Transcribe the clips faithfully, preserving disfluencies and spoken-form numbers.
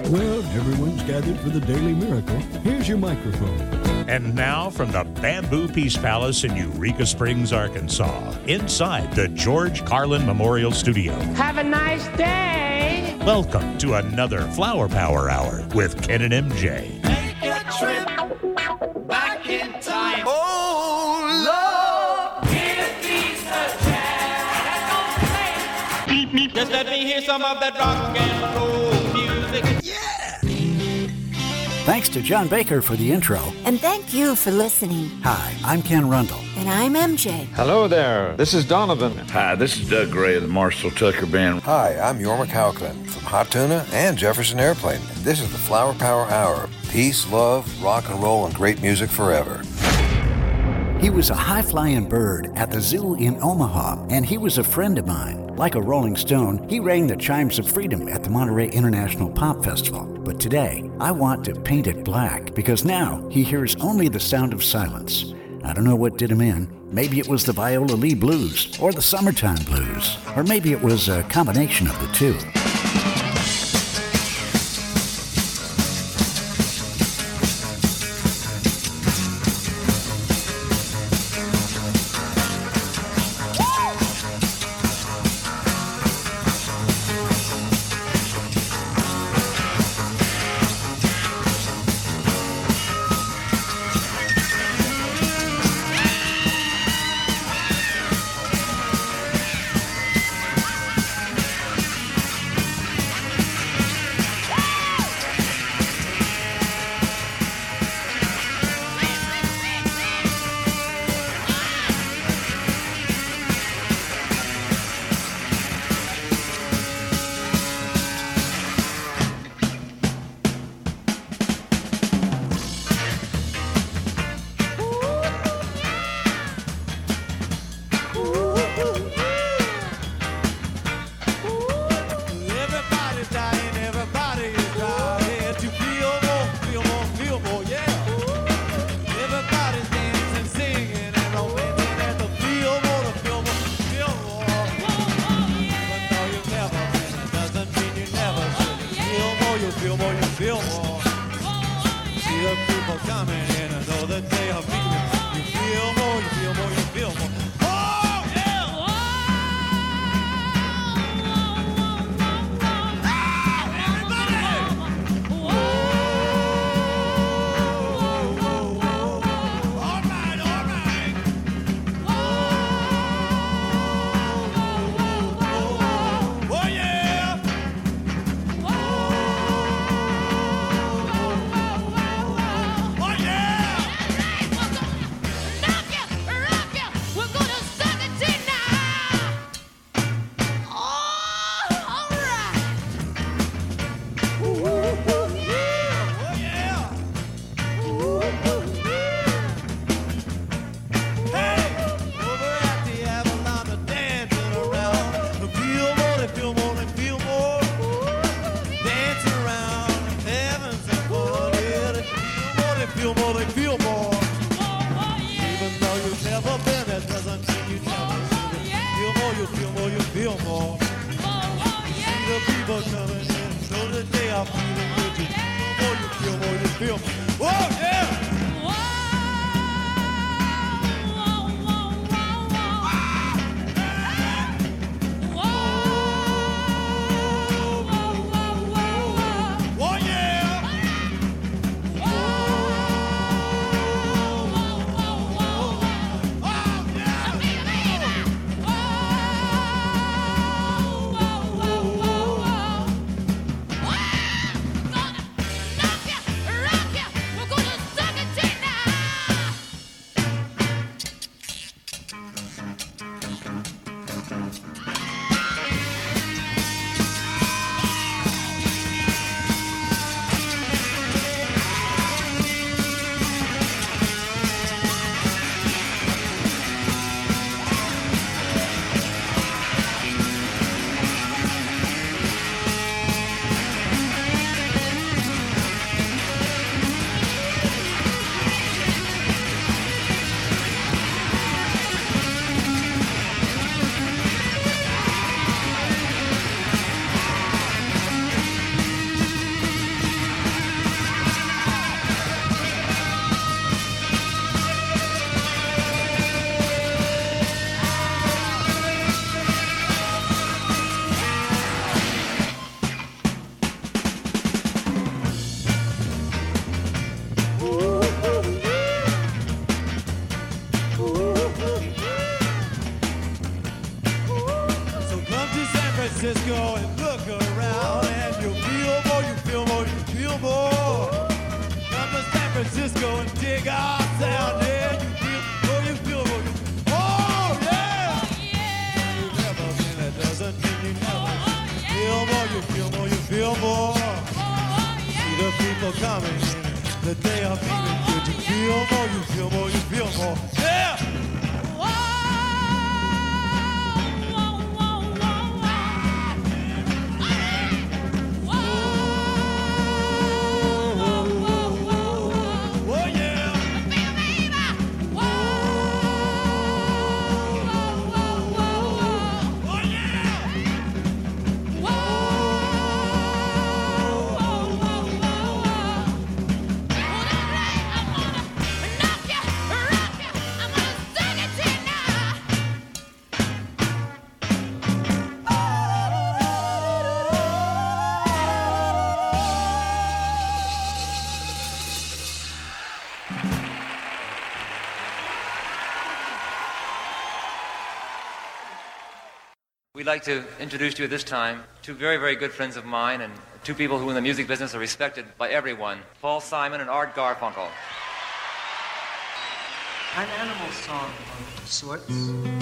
Well, everyone's gathered for the Daily Miracle. Here's your microphone. And now from the Bamboo Peace Palace in Eureka Springs, Arkansas, inside the George Carlin Memorial Studio. Have a nice day. Welcome to another Flower Power Hour with Ken and M J. Take a trip back in time. Oh, Lord, give me a chance. Beep, beep. Just let me hear some of that rock and roll music. Yeah. Thanks to John Baker for the intro. And thank you for listening. Hi, I'm Ken Rundle. And I'm M J. Hello there. This is Donovan. Hi, this is Doug Gray of the Marshall Tucker Band. Hi, I'm Yorma Cowclin from Hot Tuna and Jefferson Airplane. And this is the Flower Power Hour. Peace, love, rock and roll, and great music forever. He was a high-flying bird at the zoo in Omaha, and he was a friend of mine. Like a Rolling Stone, he rang the chimes of freedom at the Monterey International Pop Festival. But today, I want to paint it black, because now he hears only the sound of silence. I don't know what did him in. Maybe it was the Viola Lee Blues, or the Summertime Blues, or maybe it was a combination of the two. Gonna the day of meeting. Did you feel more? You feel more? You feel more? Yeah. We'd like to introduce to you at this time two very, very good friends of mine and two people who in the music business are respected by everyone, Paul Simon and Art Garfunkel. An animal song of sorts.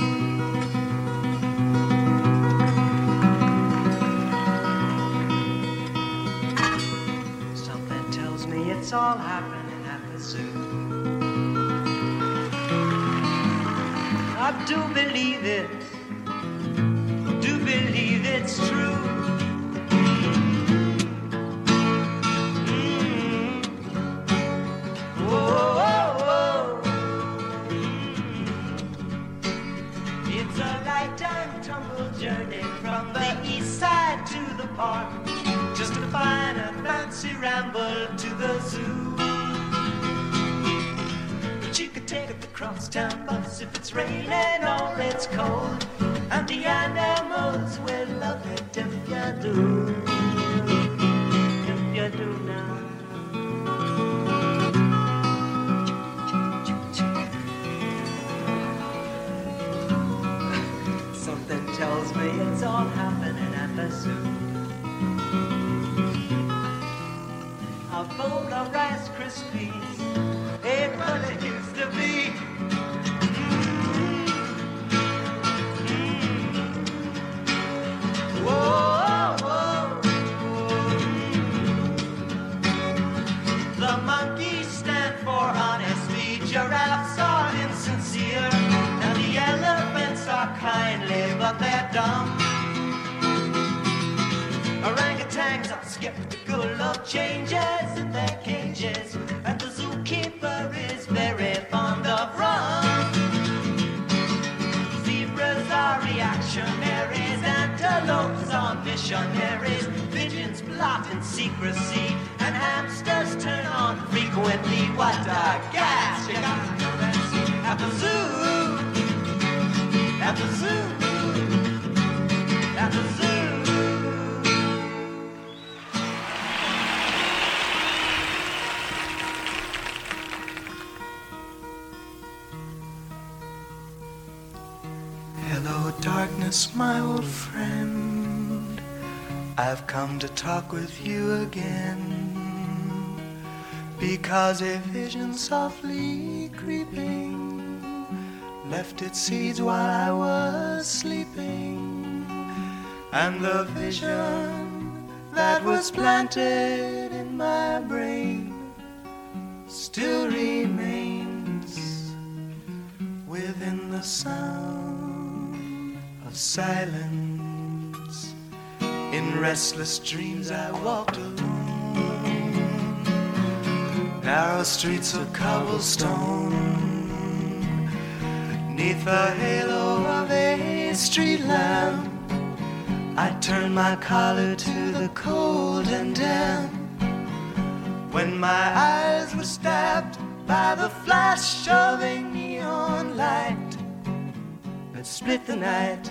Something tells me it's all happening at the zoo. I do believe it. Do believe it's true. Mm. Whoa, whoa, whoa. It's a lifetime tumble journey from the east side to the park, just to find a fancy ramble to the zoo. But you could take the crosstown bus if it's raining or it's cold, and the animals will love it if you do. If you do now. Something tells me it's all happening at the zoo. A bowl of Rice Krispies ain't what it used to be. Whoa, whoa, whoa. The monkeys stand for honesty, giraffes are insincere, and the elephants are kindly, but they're dumb. Orangutans are skeptical of changes in their cages, and the zookeeper is very fond of rum. Zebras are reactionaries, antelopes are missionaries, pigeons plot in secrecy, and hamsters turn on frequently. What a gas! You gotta know that's at the zoo, at the zoo, at the zoo. Hello, darkness, my old friend. I've come to talk with you again, because a vision softly creeping left its seeds while I was sleeping, and the vision that was planted in my brain still remains within the sound of silence. In restless dreams I walked alone, narrow streets of cobblestone, neath the halo of a street lamp. I turned my collar to the cold and damp, when my eyes were stabbed by the flash of a neon light that split the night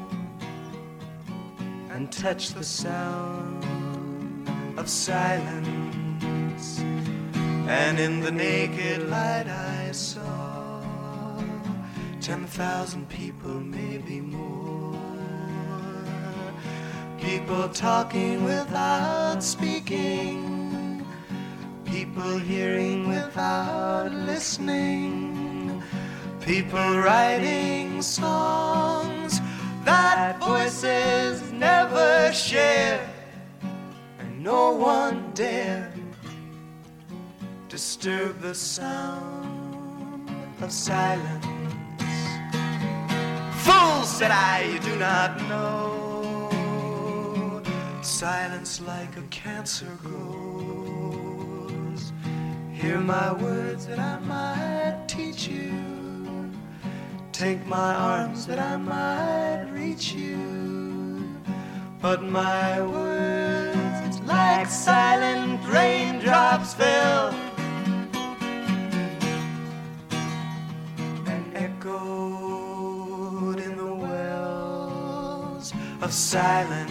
and touch the sound of silence. And in the naked light I saw ten thousand people, maybe more, people talking without speaking, people hearing without listening, people writing songs that voices never share, and no one dared disturb the sound of silence. Fool, said I, you do not know. Silence like a cancer grows. Hear my words that I might teach you. Take my arms that I might reach you. But my words like silent raindrops fell and echoed in the wells of silence.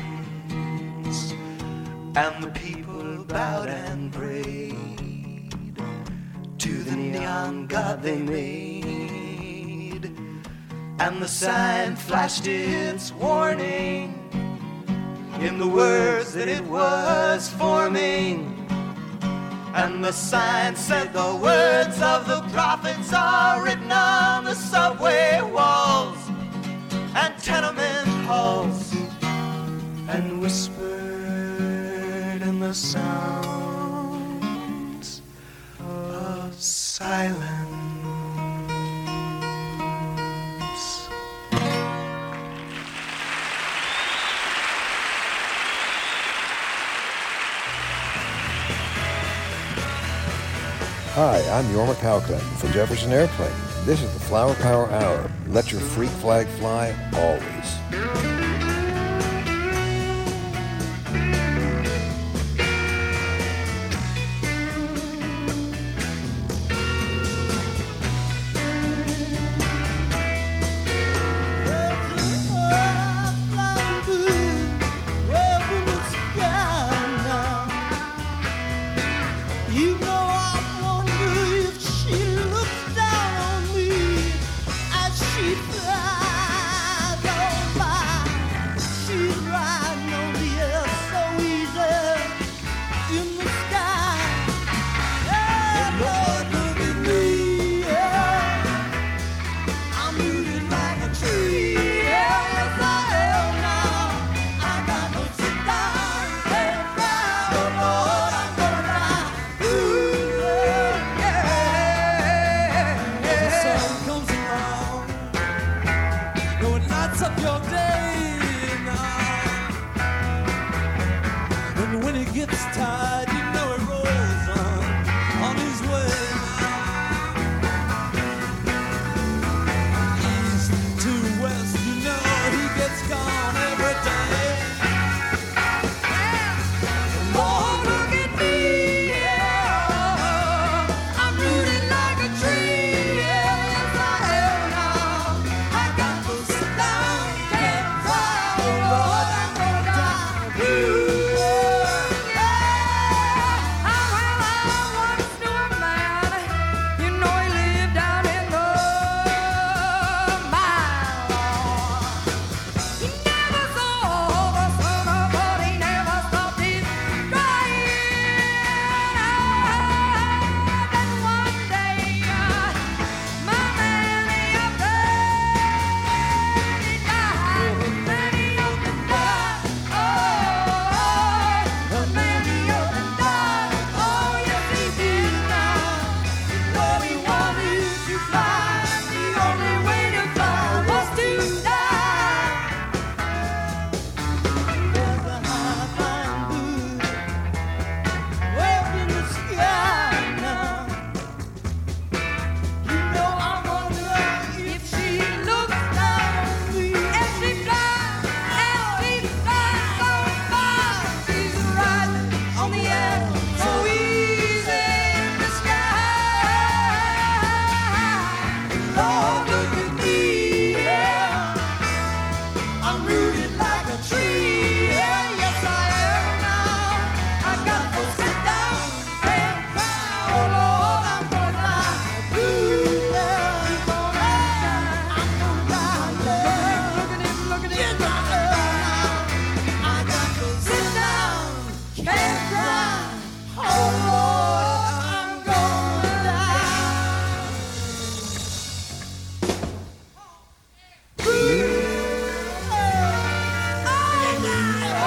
And the people bowed and prayed to the neon god they made. And the sign flashed its warning in the words that it was forming. And the sign said the words of the prophets are written on the subway walls and tenement halls, and whispered in the sounds of silence. Hi, I'm Yorma Cowcut from Jefferson Airplane. This is the Flower Power Hour. Let your freak flag fly always.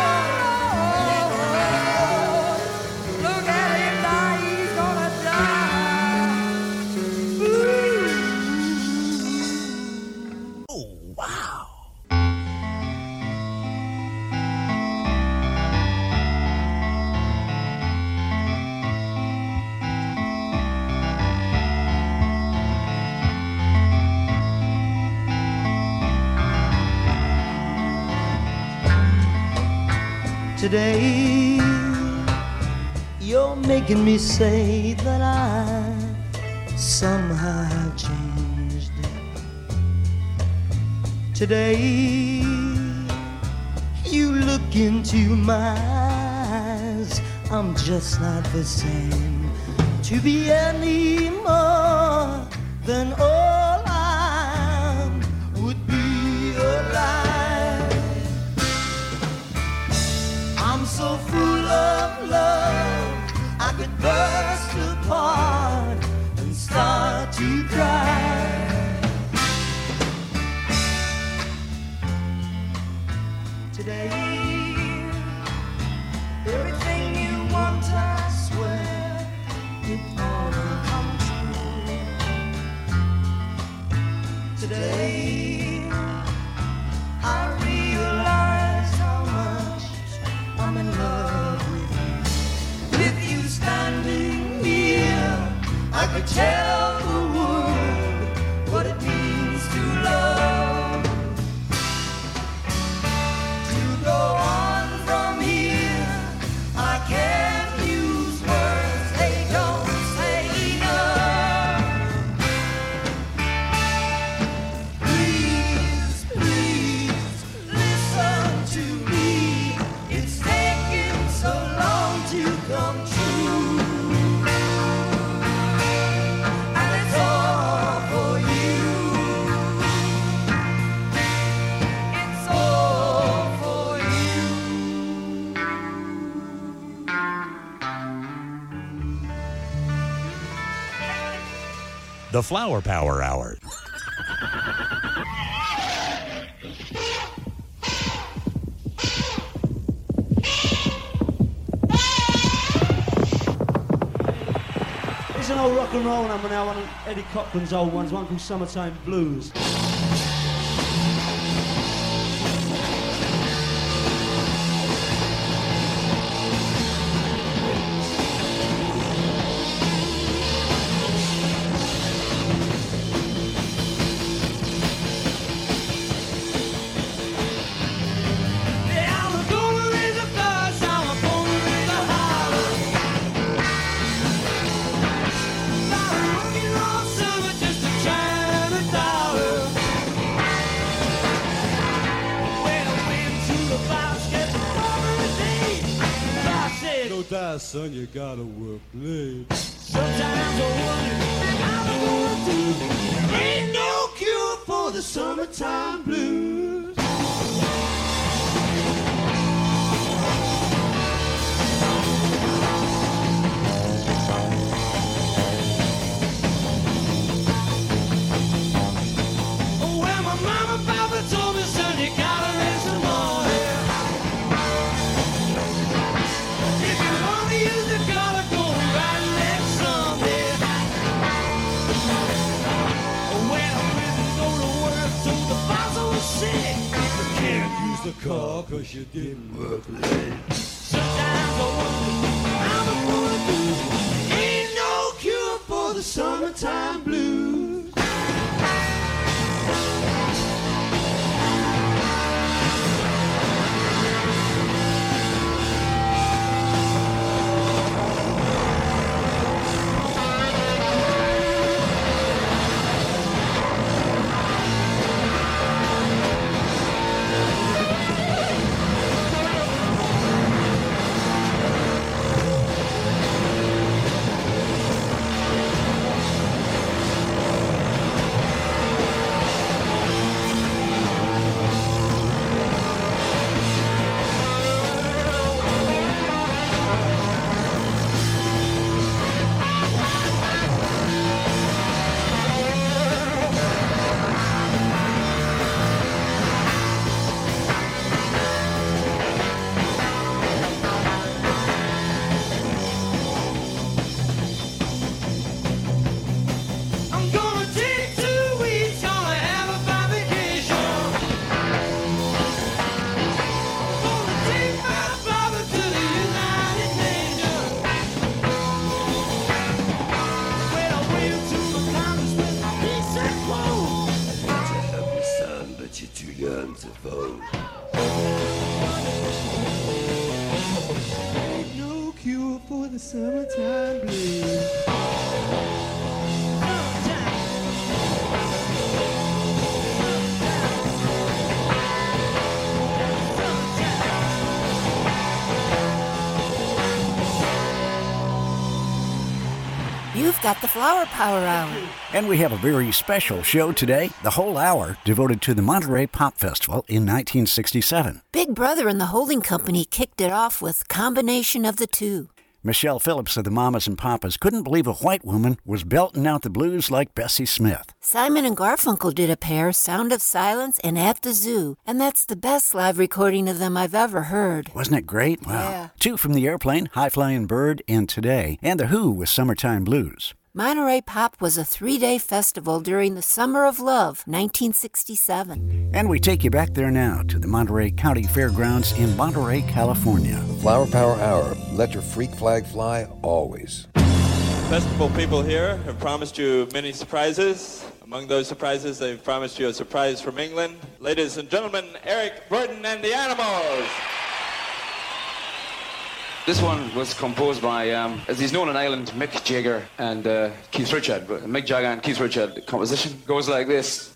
Look at him die, he's gonna die. Today, you're making me say that I somehow have changed. Today, you look into my eyes, I'm just not the same. To be any more than all I would be alive. I'm so full of love, I could burst apart and start to cry. Today, everything you want, I swear, it all will come true. Today, I realize how much I'm in love with you. With you standing here, I could tell the world what it means to love. To go on from here, I can't use words, they don't say enough. Please, please, listen to me. It's taken so long to come true. And it's all for you. It's all for you. The Flower Power Hour. It's an old rock and roll number now, one of Eddie Cochran's old ones, one called Summertime Blues. Yeah, I'm gonna raise a fuss, I'm gonna raise a holler. About a rockin' roll summer just to try to dollar. When I went to the basket for the day, I said, No die, son, you gotta work late. sometimes I wonder how I'm gonna do. Ain't no cure for the summertime blues. Oh, well, my mama and papa told me, son, you gotta raise some more hair. If you wanna use the color, go right next Sunday. When I went to go to work, told the boss I was sick. You can't use the car cause you didn't work late. Sometimes I wonder how I'm gonna do. Ain't no cure for the summertime blues. the summertime blues. You've got the Flower Power Hour. And we have a very special show today, the whole hour devoted to the Monterey Pop Festival in nineteen sixty-seven. Big Brother and the Holding Company kicked it off with Combination of the Two. Michelle Phillips of the Mamas and Papas couldn't believe a white woman was belting out the blues like Bessie Smith. Simon and Garfunkel did a pair, Sound of Silence and At the Zoo, and that's the best live recording of them I've ever heard. Wasn't it great? Wow. Yeah. Two from the Airplane, High Flying Bird, and Today, and The Who with Summertime Blues. Monterey Pop was a three-day festival during the Summer of Love, nineteen sixty-seven. And we take you back there now to the Monterey County Fairgrounds in Monterey, California. Flower Power Hour. Let your freak flag fly always. Festival people here have promised you many surprises. Among those surprises, they've promised you a surprise from England. Ladies and gentlemen, Eric Burdon and the Animals. This one was composed by, um, as he's known in Ireland, Mick Jagger and uh, Keith Richard. But Mick Jagger and Keith Richard. The composition goes like this.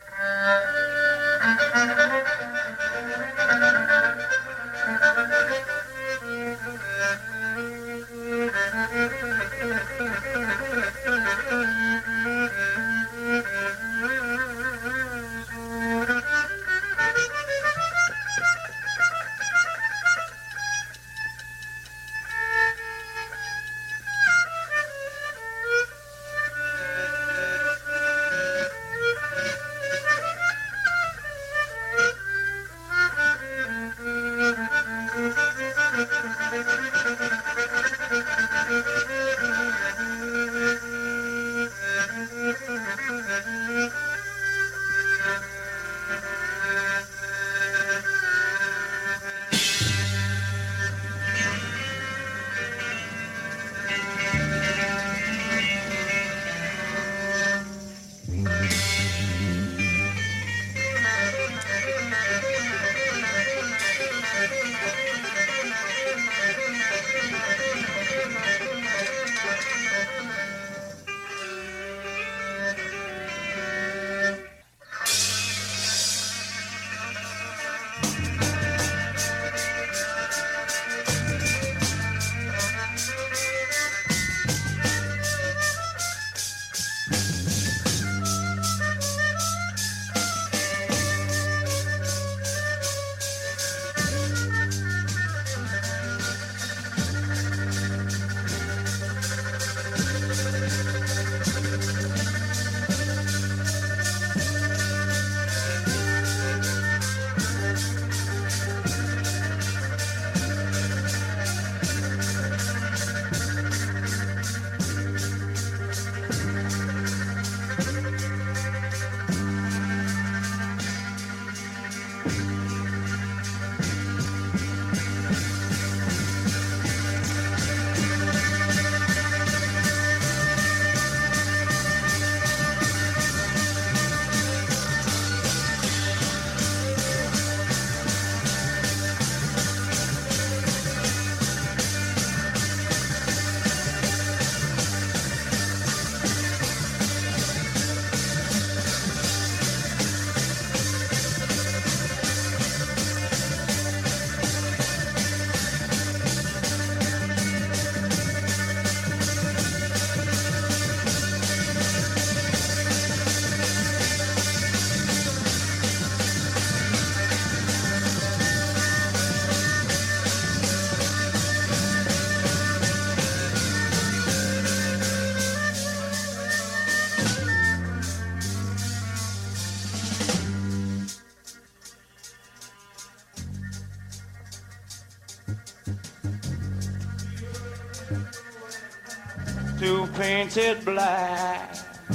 To painted black.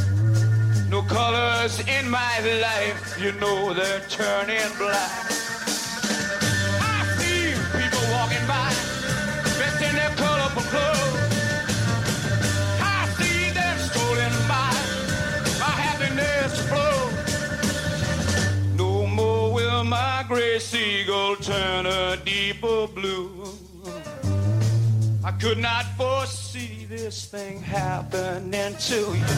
No colors in my life, you know they're turning black. I see people walking by, dressed in their colorful clothes. I see them strolling by, my happiness flows. No more will my gray seagull turn a deeper blue. I could not foresee this thing happening to you.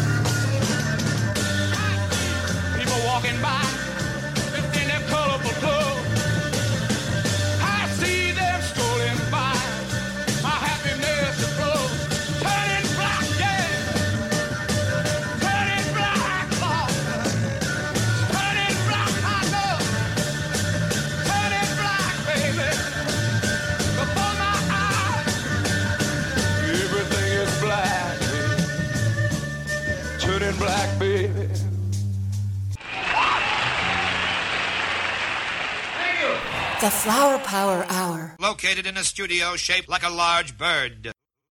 People walking by, just in their colorful clothes. I see them strolling by, my happiness is close. Turning black, yeah. Turning black, oh. Turning black, I know. Turning black, baby. Before my eyes, everything is black, baby. Turning black, baby. The Flower Power Hour. Located in a studio shaped like a large bird.